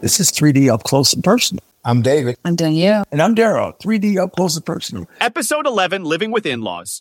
This is 3D Up Close and Personal. I'm David. I'm Danielle. And I'm Daryl. 3D Up Close and Personal. Episode 11, Living with In-Laws.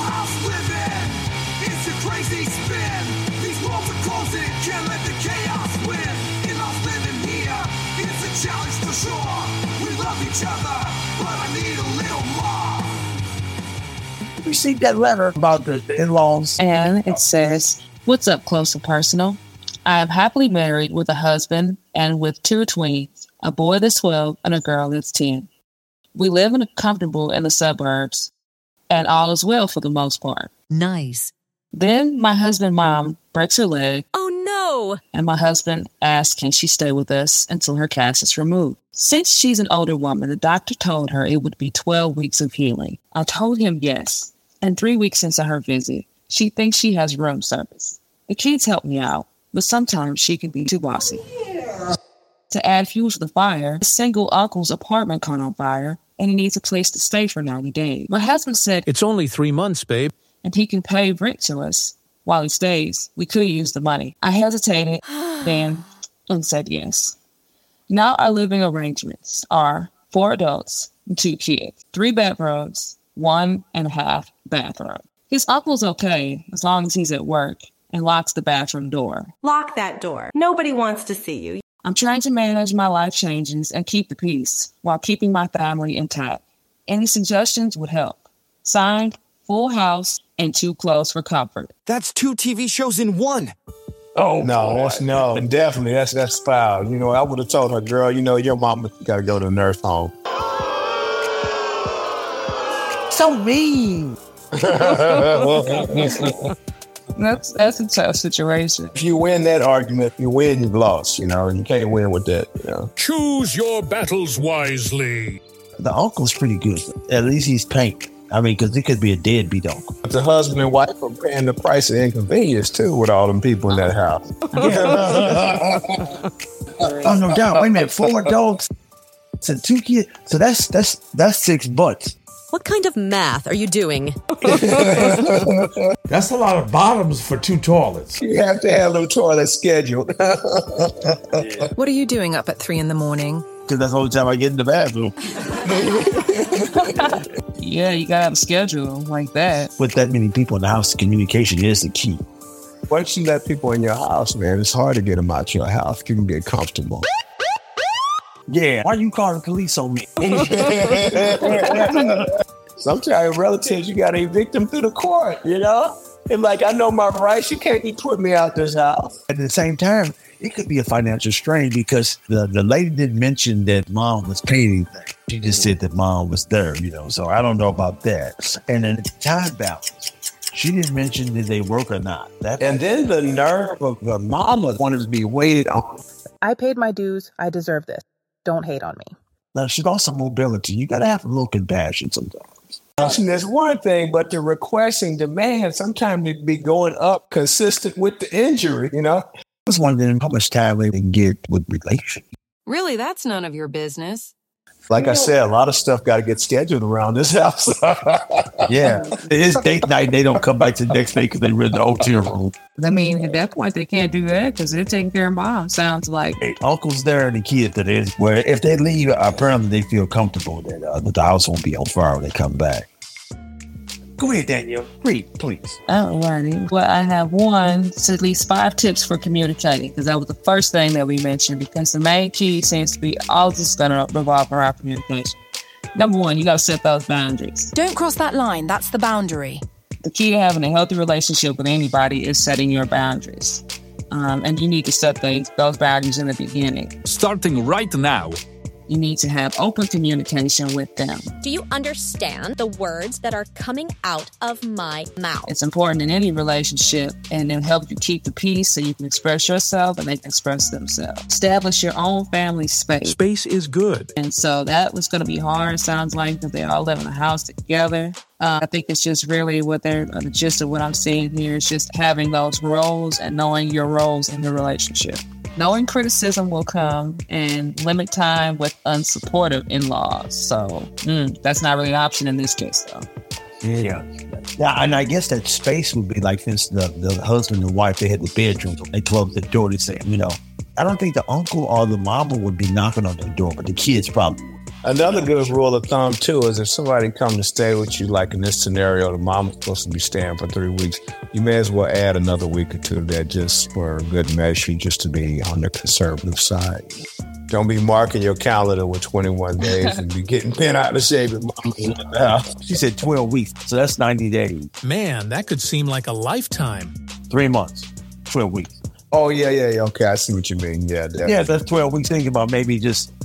We received that letter about the in-laws. And it says, "What's up, Close and Personal? I am happily married with a husband and with 2 twins, a boy that's 12 and a girl that's 10. We live comfortable in the suburbs, and all is well for the most part." Nice. Then my husband's mom breaks her leg. Oh, no. And my husband asks, can she stay with us until her cast is removed? Since she's an older woman, the doctor told her it would be 12 weeks of healing. I told him yes. And 3 weeks into her visit, she thinks she has room service. The kids help me out, but sometimes she can be too bossy. To add fuel to the fire, a single uncle's apartment caught on fire, and he needs a place to stay for 90 days. My husband said, "It's only 3 months, babe. And he can pay rent to us while he stays. We could use the money." I hesitated, then, and said yes. Now our living arrangements are 4 adults and 2 kids, 3 bedrooms, 1.5 bathroom. His uncle's okay as long as he's at work and locks the bathroom door. Lock that door. Nobody wants to see you. I'm trying to manage my life changes and keep the peace while keeping my family intact. Any suggestions would help. Signed, Full House, and Too Close for Comfort. That's 2 TV shows in one. Oh, no, definitely. That's foul. You know, I would have told her, girl, you know, your mama got to go to the nurse home. So mean. That's a tough situation. If you win that argument, you win, you've lost, you know, and you can't win with that, you know. Choose your battles wisely. The uncle's pretty good. At least he's pink. I mean, because it could be a deadbeat uncle. The husband and wife are paying the price of inconvenience, too, with all them people in that house. Oh, no doubt. Wait a minute. 4 adults and 2 kids. So that's 6 butts. What kind of math are you doing? That's a lot of bottoms for 2 toilets. You have to have a toilet scheduled. What are you doing up at 3 a.m? Because that's the only time I get in the bathroom. Yeah, you gotta have a schedule like that. With that many people in the house, communication is the key. Once you let people in your house, man, it's hard to get them out your house. You can get comfortable. Yeah, why are you calling the police on me? Sometimes relatives, you got to evict them through the court, you know? And like, I know my rights. You can't keep putting me out this house. At the same time, it could be a financial strain because the lady didn't mention that mom was paying anything. She just said that mom was there, you know, so I don't know about that. And then the time balance. She didn't mention did they work or not. And then the nerve of the mama wanted to be waited on. I paid my dues. I deserve this. Don't hate on me. Now, she's also mobility. You got to have a little compassion sometimes. That's one thing, but the requesting demand sometimes it be going up consistent with the injury, you know? I was wondering how much time they can get with relations. Really, that's none of your business. Like I said, a lot of stuff got to get scheduled around this house. Yeah. It's date night. They don't come back to the next day because they rent the hotel room. I mean, at that point, they can't do that because they're taking care of mom, sounds like. Hey, uncle's there and the kids that is. Where if they leave, apparently they feel comfortable that the house won't be on fire when they come back. Go ahead, Danielle. Read, please. Alrighty. Well, I have at least 5 tips for communicating because that was the first thing that we mentioned because the main key seems to be all this is going to revolve around communication. Number 1, you got to set those boundaries. Don't cross that line. That's the boundary. The key to having a healthy relationship with anybody is setting your boundaries. And you need to set those boundaries in the beginning. Starting right now. You need to have open communication with them. Do you understand the words that are coming out of my mouth? It's important in any relationship, and it'll help you keep the peace so you can express yourself and they can express themselves. Establish your own family space. Space is good. And so that was going to be hard, it sounds like, because they all live in a house together. I think it's just really the gist of what I'm seeing here is just having those roles and knowing your roles in the relationship. Knowing criticism will come and limit time with unsupportive in-laws. So that's not really an option in this case, though. Yeah. And I guess that space would be like, for instance, the husband and wife, they had the bedroom. They closed the door. They say, I don't think the uncle or the mama would be knocking on their door, but the kids probably would. Another good rule of thumb, too, is if somebody come to stay with you, like in this scenario, the mom's supposed to be staying for 3 weeks, you may as well add another week or two to that just for good measure, just to be on the conservative side. Don't be marking your calendar with 21 days and be getting bent out of shape. She said 12 weeks, so that's 90 days. Man, that could seem like a lifetime. 3 months, 12 weeks. Oh, yeah. Okay, I see what you mean. Yeah, definitely. Yeah, that's 12 weeks. Think about maybe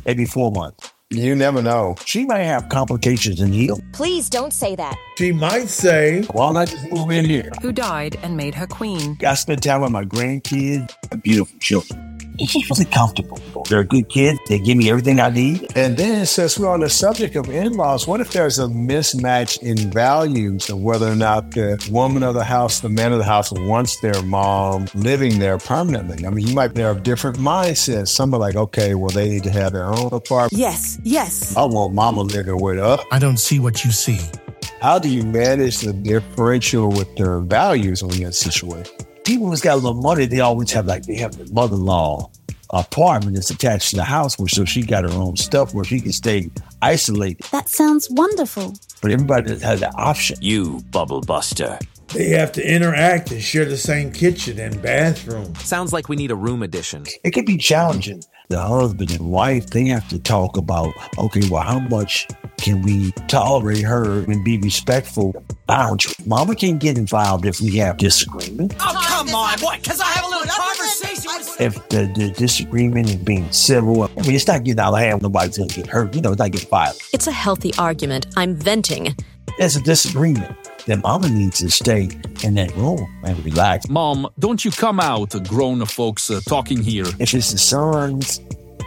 4 months. You never know. She may have complications and heal. Please don't say that. She might say, why not just move in here? Who died and made her queen. I spend time with my grandkids, beautiful children. It's just really comfortable. They're good kids. They give me everything I need. And then, since we're on the subject of in-laws, what if there's a mismatch in values of whether or not the woman of the house, the man of the house wants their mom living there permanently? I mean, you might have different mindsets. Some are like, okay, well, they need to have their own apartment. Yes. I want mama living with us. I don't see what you see. How do you manage the differential with their values on that situation? People who's got a little money, they always have they have the mother-in-law apartment that's attached to the house, so she got her own stuff where she can stay isolated. That sounds wonderful. But everybody has that option. You bubble buster. They have to interact and share the same kitchen and bathroom. Sounds like we need a room addition. It can be challenging. The husband and wife, they have to talk about, okay, well, how much can we tolerate her and be respectful? Boundary. Mama can't get involved if we have disagreement. Oh, come on. What? Because I have a little conversation with... If the disagreement is being civil, I mean, it's not getting out of hand. Nobody's going to get hurt. It's not getting violent. It's a healthy argument. I'm venting. There's a disagreement. Then mama needs to stay in that room and relax. Mom, don't you come out, grown folks talking here. If it's the son's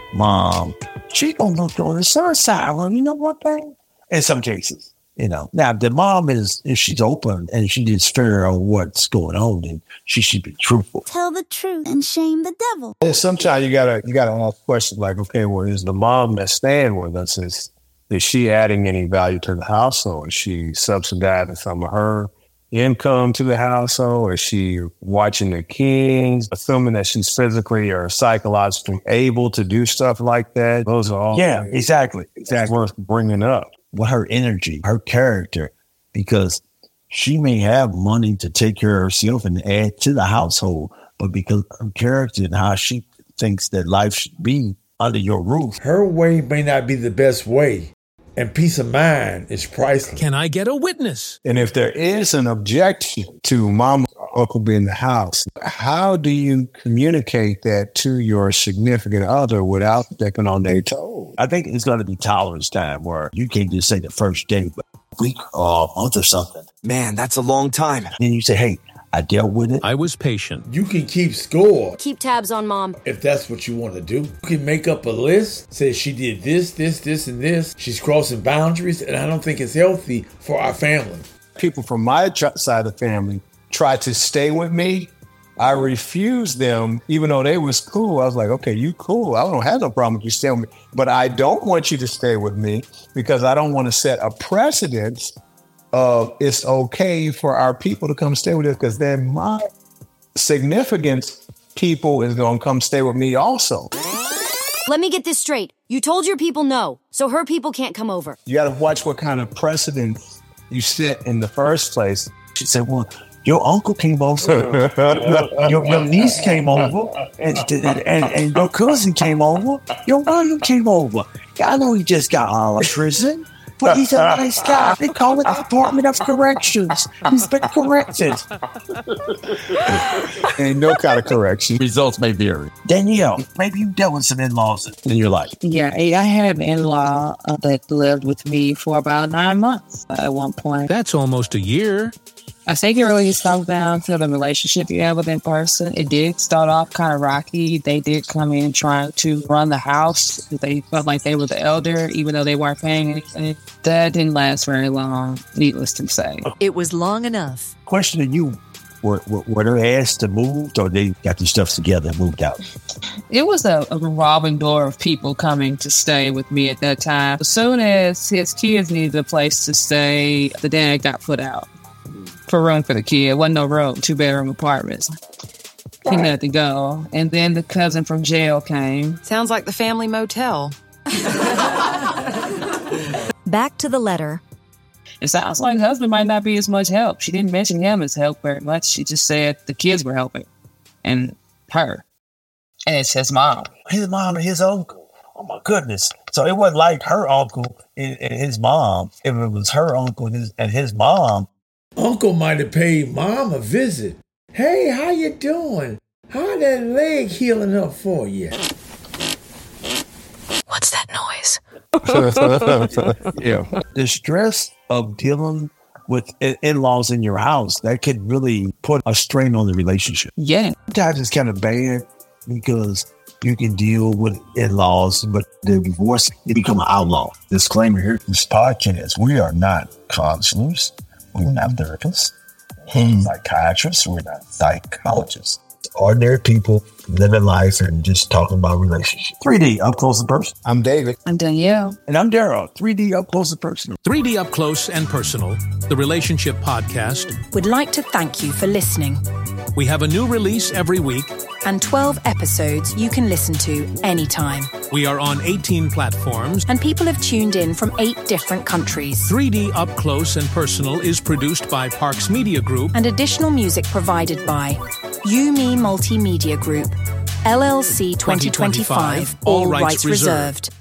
mom, she gonna look on the son's side. Well, you know what, babe? In some cases, Now, if the mom if she's open and she is fair on what's going on, then she should be truthful. Tell the truth and shame the devil. And sometimes you gotta ask questions like, okay, well, is the mom that's staying with us, is she adding any value to the household? Is she subsidizing some of her income to the household? Is she watching the kids, assuming that she's physically or psychologically able to do stuff like that? Those are all exactly worth bringing up. With her energy, her character, because she may have money to take care of herself and add to the household, but because of her character and how she thinks that life should be under your roof. Her way may not be the best way. And peace of mind is priceless. Can I get a witness? And if there is an objection to mama or uncle being in the house, how do you communicate that to your significant other without stepping on their toes? I think it's going to be tolerance time where you can't just say the first day, but a week or a month or something. Man, that's a long time. Then you say, hey, I dealt with it. I was patient. You can keep score. Keep tabs on mom. If that's what you want to do. You can make up a list, say she did this, and this. She's crossing boundaries, and I don't think it's healthy for our family. People from my side of the family try to stay with me. I refused them, even though they was cool. I was like, okay, you cool. I don't have no problem with you staying with me. But I don't want you to stay with me because I don't want to set a precedent it's okay for our people to come stay with us because then my significant people is going to come stay with me also. Let me get this straight. You told your people no, so her people can't come over. You got to watch what kind of precedent you set in the first place. She said, well, your uncle came over, your niece came over, and your cousin came over, your mother came over. I know he just got out of prison. But he's a nice guy. They call it the Department of Corrections. He's been corrected. Ain't no kind of correction. Results may vary. Danielle, maybe you dealt with some in-laws in your life. Yeah, I had an in-law that lived with me for about 9 months at one point. That's almost a year. I think it really comes down to the relationship you have with that person. It did start off kind of rocky. They did come in trying to run the house. They felt like they were the elder, even though they weren't paying anything. That didn't last very long, needless to say. It was long enough. Question to you. Were they asked to move or they got their stuff together and moved out? It was a revolving door of people coming to stay with me at that time. As soon as his kids needed a place to stay, the dad got put out for room for the kid. Wasn't no room, 2-bedroom apartments. He had to go. And then the cousin from jail came. Sounds like the family motel. Back to the letter. It sounds like husband might not be as much help. She didn't mention him as help very much. She just said the kids were helping. And her. And it's his mom. His mom and his uncle. Oh, my goodness. So it wasn't like her uncle and his mom. If it was her uncle and his mom. Uncle might have paid mom a visit. Hey, how you doing? How that leg healing up for you? What's that noise? Yeah. The stress of dealing with in-laws in your house, that could really put a strain on the relationship. Yeah. Sometimes it's kind of bad because you can deal with in-laws, but the divorce, it become an outlaw. Disclaimer here, this podcast, we are not counselors. We're not therapists. Psychiatrists. We're not psychologists. Ordinary people living life and just talking about relationships. 3D, up close and personal. I'm David. I'm Danielle. And I'm Daryl. 3D, up close and personal. 3D Up Close and Personal, the relationship podcast, Would like to thank you for listening. We have a new release every week. And 12 episodes you can listen to anytime. We are on 18 platforms. And people have tuned in from 8 different countries. 3D Up Close and Personal is produced by Parks Media Group. And additional music provided by You Me Multimedia Group, LLC 2025, all rights reserved.